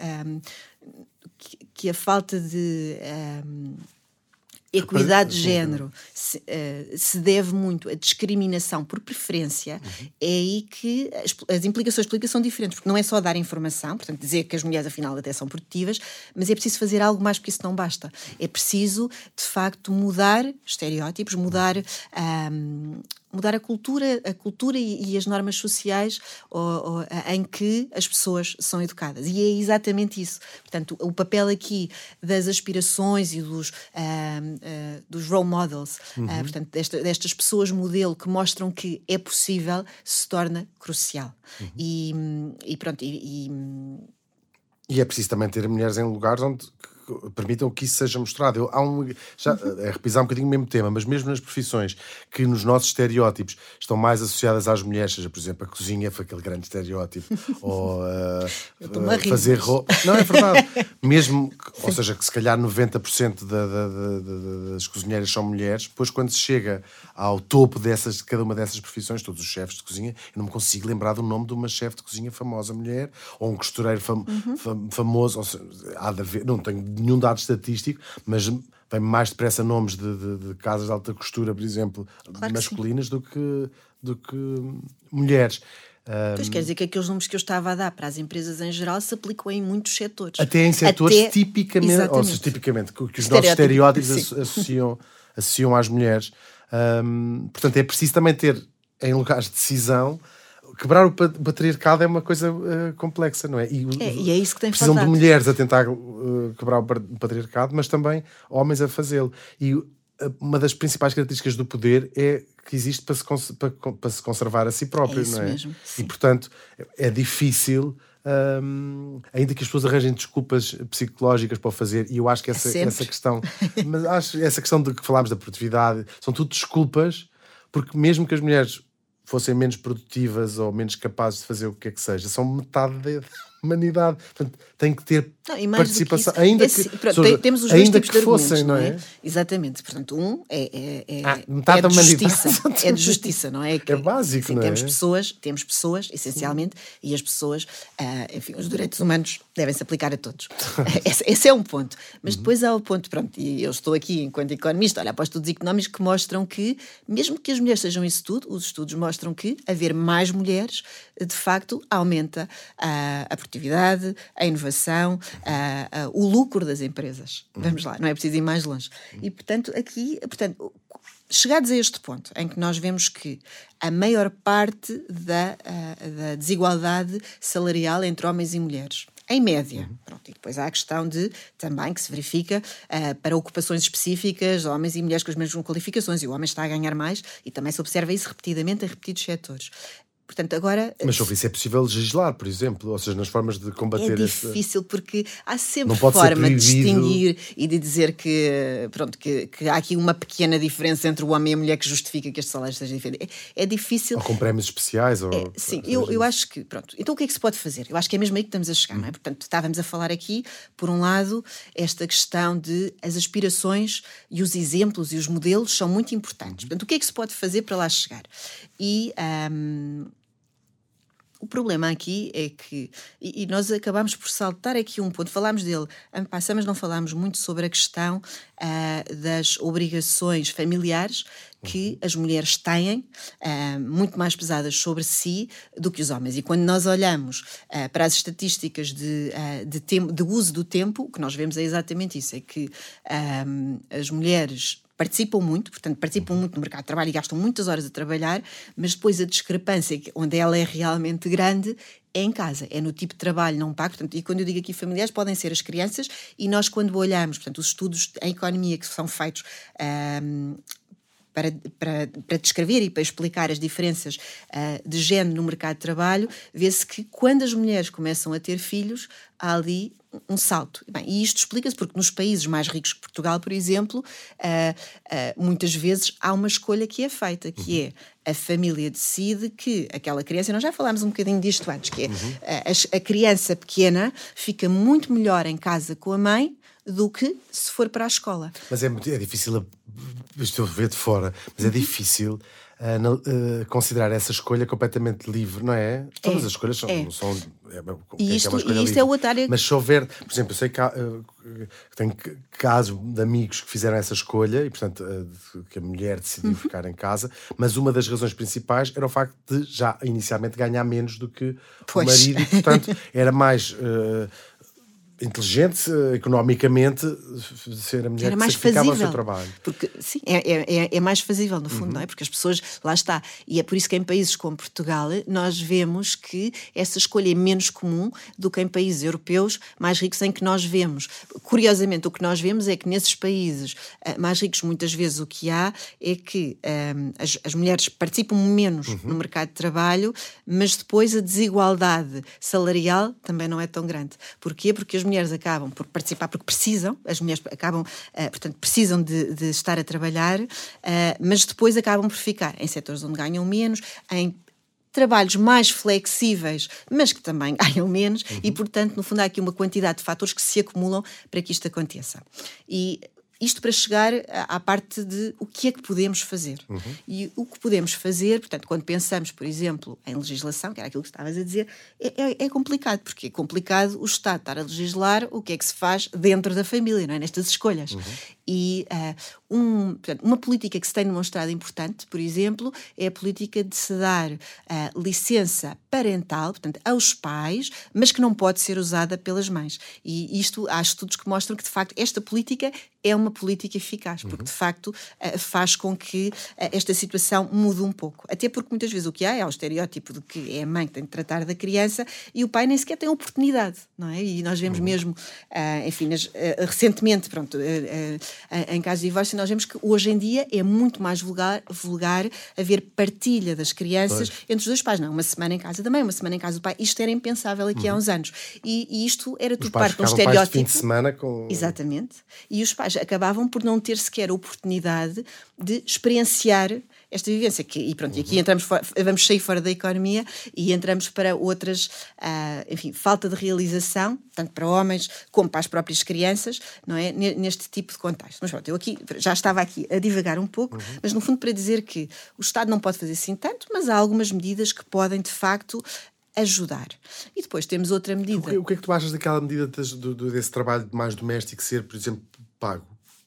de equidade de género se deve muito à discriminação por preferência, é aí que as implicações políticas são diferentes, porque não é só dar informação, portanto dizer que as mulheres afinal até são produtivas, mas é preciso fazer algo mais, porque isso não basta. É preciso, de facto, mudar estereótipos, mudar a cultura e as normas sociais em que as pessoas são educadas. E é exatamente isso. Portanto, o papel aqui das aspirações e dos role models, portanto, destas pessoas modelo que mostram que é possível, se torna crucial. E pronto. E é preciso também ter mulheres em lugares onde permitam que isso seja mostrado. É repisar um bocadinho o mesmo tema, mas mesmo nas profissões que nos nossos estereótipos estão mais associadas às mulheres, seja, por exemplo, a cozinha foi aquele grande estereótipo, ou fazer roupa. Não, é verdade. Mesmo, ou seja, que se calhar 90% das cozinheiras são mulheres, depois quando se chega ao topo de cada uma dessas profissões, todos os chefes de cozinha, eu não me consigo lembrar do nome de uma chefe de cozinha famosa mulher, ou um costureiro famoso, ou seja, há de haver, não tenho nenhum dado estatístico, mas vem mais depressa nomes de casas de alta costura, por exemplo, claro, masculinas do que mulheres. Pois quer dizer que aqueles números que eu estava a dar para as empresas em geral se aplicam em muitos setores. Até em setores tipicamente, ou seja, tipicamente, que os nossos estereótipos associam às mulheres. Portanto, é preciso também ter, em lugares de decisão, quebrar o patriarcado é uma coisa complexa, não é? E é isso que tem precisam faltado. de mulheres a tentar quebrar o patriarcado, mas também homens a fazê-lo. E uma das principais características do poder é que existe para se conservar a si próprio, isso não é? Mesmo, sim. E, portanto, é difícil, ainda que as pessoas arranjem desculpas psicológicas para o fazer, e eu acho que essa questão, mas acho essa questão de que falámos da produtividade, são tudo desculpas, porque mesmo que as mulheres fossem menos produtivas ou menos capazes de fazer o que é que seja, são metade da humanidade. Portanto, tem que ter participação. Temos os dois tipos de argumentos, não é? Exatamente. Portanto, metade da humanidade. É de justiça, não é? É básico, assim, não é? Temos pessoas, essencialmente, e as pessoas, enfim, os direitos humanos devem-se aplicar a todos. Esse é um ponto. Mas depois há o ponto, pronto, e eu estou aqui enquanto economista, olha para os estudos económicos que mostram que, mesmo que as mulheres sejam isso tudo, os estudos mostram que haver mais mulheres, de facto, aumenta a produtividade, a inovação, o lucro das empresas. Vamos lá, não é preciso ir mais longe. E, portanto, chegados a este ponto, em que nós vemos que a maior parte da desigualdade salarial entre homens e mulheres, em média. Pronto, e depois há a questão também que se verifica para ocupações específicas, homens e mulheres com as mesmas qualificações, e o homem está a ganhar mais, e também se observa isso repetidamente em repetidos setores. Portanto, agora... Mas sobre isso é possível legislar, por exemplo, ou seja, nas formas de combater... É difícil, porque há sempre forma de distinguir e de dizer que há aqui uma pequena diferença entre o homem e a mulher que justifica que este salário seja diferente. É difícil... Ou com prémios especiais. Sim, eu acho que... Pronto, então o que é que se pode fazer? Eu acho que é mesmo aí que estamos a chegar, não é? Portanto, estávamos a falar aqui, por um lado, esta questão de as aspirações e os exemplos e os modelos são muito importantes. Portanto, o que é que se pode fazer para lá chegar? E... o problema aqui é que, e nós acabámos por saltar aqui um ponto, falámos dele, mas não falámos muito sobre a questão das obrigações familiares que as mulheres têm, muito mais pesadas sobre si do que os homens. E quando nós olhamos para as estatísticas de uso do tempo, o que nós vemos é exatamente isso, é que as mulheres participam muito no mercado de trabalho e gastam muitas horas a trabalhar, mas depois a discrepância, onde ela é realmente grande, é em casa, é no tipo de trabalho não pago. Portanto, e quando eu digo aqui familiares, podem ser as crianças, e nós quando olhamos, portanto, os estudos em economia que são feitos para descrever e para explicar as diferenças de género no mercado de trabalho, vê-se que quando as mulheres começam a ter filhos, há ali um salto. E isto explica-se porque nos países mais ricos que Portugal, por exemplo, muitas vezes há uma escolha que é feita, que é a família decide que aquela criança, nós já falámos um bocadinho disto antes, que é a criança pequena fica muito melhor em casa com a mãe do que se for para a escola. Mas é difícil, estou a ver de fora, mas é difícil considerar essa escolha completamente livre, não é? Todas as escolhas não são... E isto é outra área... Mas se houver... Por exemplo, eu sei que tenho casos de amigos que fizeram essa escolha e, portanto, que a mulher decidiu ficar em casa, mas uma das razões principais era o facto de já inicialmente ganhar menos do que o marido e, portanto, era mais... inteligente, economicamente, ser a mulher que sacrificava o seu trabalho. Porque, sim, é mais fazível, no fundo, não é? Porque as pessoas, lá está, e é por isso que em países como Portugal nós vemos que essa escolha é menos comum do que em países europeus mais ricos, em que nós vemos. Curiosamente, o que nós vemos é que nesses países mais ricos, muitas vezes o que há é que as mulheres participam menos no mercado de trabalho, mas depois a desigualdade salarial também não é tão grande. Porquê? Porque as mulheres acabam por participar porque precisam, as mulheres acabam, portanto, precisam de estar a trabalhar, mas depois acabam por ficar em setores onde ganham menos, em trabalhos mais flexíveis, mas que também ganham menos, e, portanto, no fundo há aqui uma quantidade de fatores que se acumulam para que isto aconteça. E isto para chegar à parte de o que é que podemos fazer. E o que podemos fazer, portanto, quando pensamos, por exemplo, em legislação, que era aquilo que estavas a dizer, é complicado, porque é complicado o Estado estar a legislar o que é que se faz dentro da família, não é? Nestas escolhas. E portanto, uma política que se tem demonstrado importante, por exemplo, é a política de se dar licença parental, portanto, aos pais, mas que não pode ser usada pelas mães. E isto, há estudos que mostram que, de facto, esta política é uma política eficaz, porque, de facto, faz com que esta situação mude um pouco. Até porque, muitas vezes, o que há é o estereótipo de que é a mãe que tem de tratar da criança e o pai nem sequer tem oportunidade, não é? E nós vemos mesmo, enfim, recentemente, pronto, em caso de divórcio, nós vemos que hoje em dia é muito mais vulgar haver partilha das crianças entre os dois pais. Não, uma semana em casa da mãe, uma semana em casa do pai. Isto era impensável aqui há uns anos. E isto era tudo parte de um estereótipo. De fim de semana com... Exatamente. E os pais acabavam por não ter sequer a oportunidade de experienciar esta vivência. E pronto, e aqui vamos sair fora da economia e entramos para outras, enfim, falta de realização, tanto para homens como para as próprias crianças, não é? Neste tipo de contexto. Mas pronto, eu aqui já estava aqui a divagar um pouco, mas no fundo para dizer que o Estado não pode fazer assim tanto, mas há algumas medidas que podem, de facto, ajudar. E depois temos outra medida. O que é que tu achas daquela medida desse trabalho mais doméstico ser, por exemplo, pago?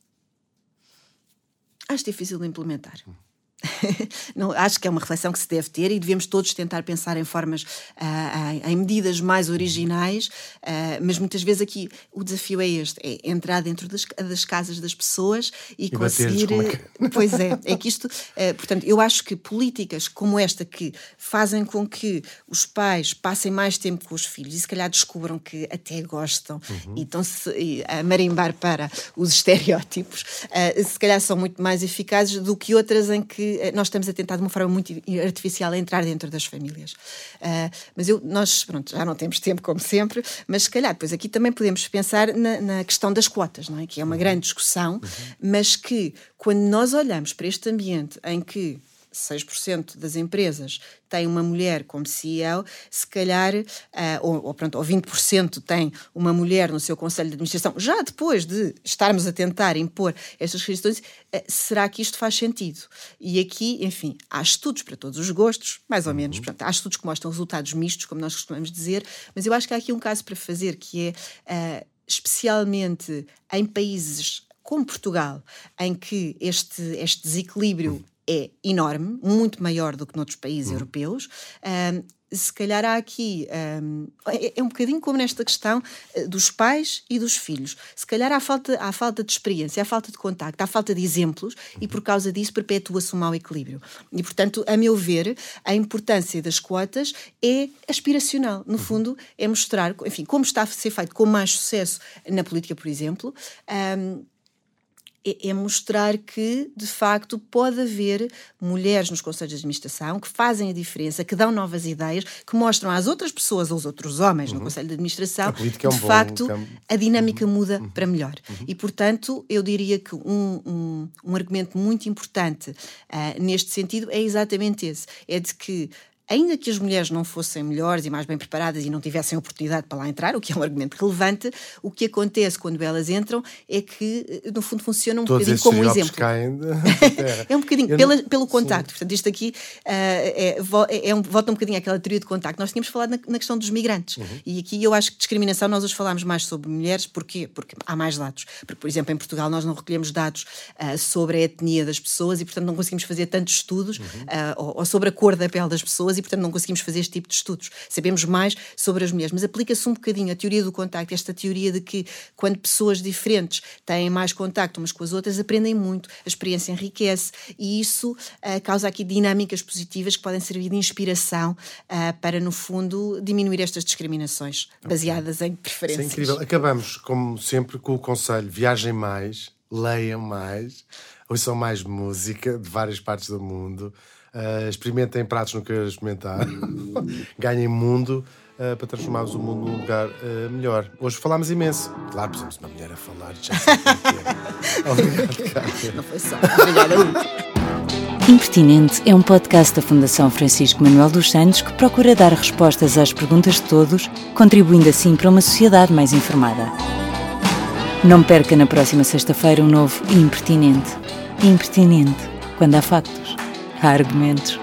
Acho difícil de implementar. Não, acho que é uma reflexão que se deve ter e devemos todos tentar pensar em formas, em medidas mais originais, mas muitas vezes aqui o desafio é este, é entrar dentro das casas das pessoas e conseguir... Pois é que isto... portanto, eu acho que políticas como esta que fazem com que os pais passem mais tempo com os filhos e se calhar descubram que até gostam e estão-se a marimbar para os estereótipos, se calhar são muito mais eficazes do que outras em que nós estamos a tentar de uma forma muito artificial a entrar dentro das famílias. Mas nós, pronto, já não temos tempo como sempre, mas se calhar depois aqui também podemos pensar na questão das cotas, não é? Que é uma grande discussão, mas que quando nós olhamos para este ambiente em que 6% das empresas têm uma mulher como CEO, se calhar, ou 20% tem uma mulher no seu conselho de administração, já depois de estarmos a tentar impor estas restrições, será que isto faz sentido? E aqui, enfim, há estudos para todos os gostos, mais ou menos, portanto, há estudos que mostram resultados mistos, como nós costumamos dizer, mas eu acho que há aqui um caso para fazer, que é, especialmente em países como Portugal, em que este desequilíbrio é enorme, muito maior do que noutros países europeus. Se calhar há aqui, é um bocadinho como nesta questão dos pais e dos filhos. Se calhar há falta de experiência, há falta de contacto, há falta de exemplos e por causa disso perpetua-se um mau equilíbrio. E, portanto, a meu ver, a importância das quotas é aspiracional. No fundo, é mostrar, enfim, como está a ser feito com mais sucesso na política, por exemplo, é mostrar que, de facto, pode haver mulheres nos conselhos de administração que fazem a diferença, que dão novas ideias, que mostram às outras pessoas, aos outros homens no conselho de administração, que, de facto, a dinâmica muda para melhor. E, portanto, eu diria que um argumento muito importante neste sentido é exatamente esse. É de que, ainda que as mulheres não fossem melhores e mais bem preparadas e não tivessem oportunidade para lá entrar, o que é um argumento relevante, o que acontece quando elas entram é que, no fundo, funciona um bocadinho como um exemplo. É um bocadinho, pelo contacto. Portanto, isto aqui volta um bocadinho àquela teoria de contacto. Nós tínhamos falado na questão dos migrantes. E aqui eu acho que discriminação, nós hoje falámos mais sobre mulheres. Porquê? Porque há mais dados. Porque, por exemplo, em Portugal nós não recolhemos dados sobre a etnia das pessoas e, portanto, não conseguimos fazer tantos estudos ou sobre a cor da pele das pessoas e, portanto, não conseguimos fazer este tipo de estudos. Sabemos mais sobre as mulheres, mas aplica-se um bocadinho a teoria do contacto, esta teoria de que quando pessoas diferentes têm mais contacto umas com as outras, aprendem muito, a experiência enriquece e isso causa aqui dinâmicas positivas que podem servir de inspiração para, no fundo, diminuir estas discriminações baseadas em preferências. Isso é incrível. Acabamos, como sempre, com o conselho: viajem mais, leiam mais, ouçam mais música de várias partes do mundo. Experimentem pratos nunca experimentaram, ganhem mundo para transformarmos o mundo num lugar melhor. Hoje falámos imenso. Claro, pusemos uma mulher a falar, já sei o que é. Obrigado, Cátia. Não foi só. Obrigada. Impertinente é um podcast da Fundação Francisco Manuel dos Santos que procura dar respostas às perguntas de todos, contribuindo assim para uma sociedade mais informada. Não perca na próxima sexta-feira um novo Impertinente. Impertinente, quando há factos, há argumentos.